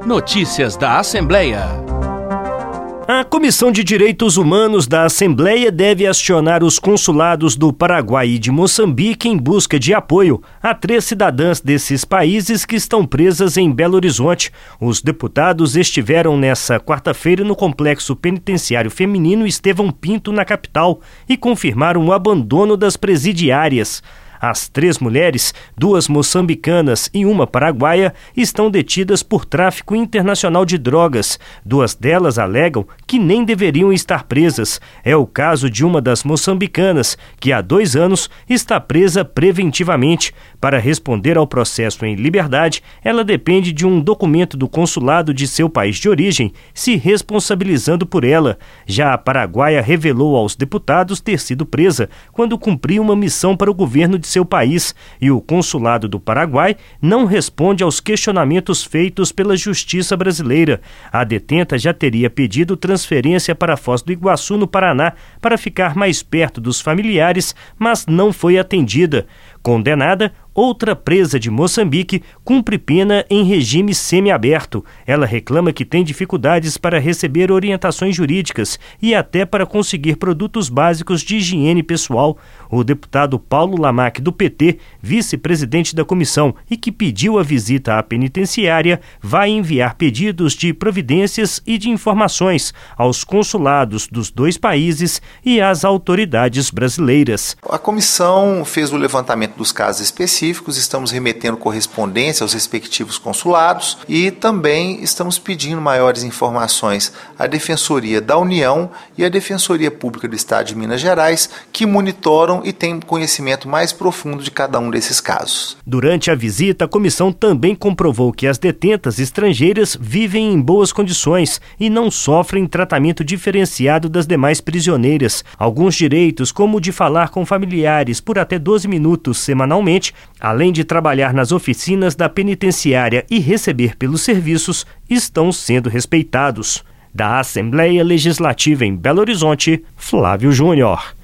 Notícias da Assembleia. A Comissão de Direitos Humanos da Assembleia deve acionar os consulados do Paraguai e de Moçambique em busca de apoio a 3 cidadãs desses países que estão presas em Belo Horizonte. Os deputados estiveram nesta quarta-feira no Complexo Penitenciário Feminino Estevão Pinto, na capital, e confirmaram o abandono das presidiárias. As 3 mulheres, 2 moçambicanas e 1 paraguaia, estão detidas por tráfico internacional de drogas. 2 delas alegam que nem deveriam estar presas. É o caso de uma das moçambicanas, que há 2 anos está presa preventivamente. Para responder ao processo em liberdade, ela depende de um documento do consulado de seu país de origem, se responsabilizando por ela. Já a paraguaia revelou aos deputados ter sido presa quando cumpriu uma missão para o governo de seu país, e o consulado do Paraguai não responde aos questionamentos feitos pela Justiça brasileira. A detenta já teria pedido transferência para Foz do Iguaçu, no Paraná, para ficar mais perto dos familiares, mas não foi atendida. Condenada, outra presa de Moçambique cumpre pena em regime semiaberto. Ela reclama que tem dificuldades para receber orientações jurídicas e até para conseguir produtos básicos de higiene pessoal. O deputado Paulo Lamaque, do PT, vice-presidente da comissão e que pediu a visita à penitenciária, vai enviar pedidos de providências e de informações aos consulados dos 2 países e às autoridades brasileiras. A comissão fez o levantamento dos casos específicos, estamos remetendo correspondência aos respectivos consulados e também estamos pedindo maiores informações à Defensoria da União e à Defensoria Pública do Estado de Minas Gerais, que monitoram e têm conhecimento mais profundo de cada um desses casos. Durante a visita, a comissão também comprovou que as detentas estrangeiras vivem em boas condições e não sofrem tratamento diferenciado das demais prisioneiras. Alguns direitos, como o de falar com familiares por até 12 minutos semanalmente, além de trabalhar nas oficinas da penitenciária e receber pelos serviços, estão sendo respeitados. Da Assembleia Legislativa em Belo Horizonte, Flávio Júnior.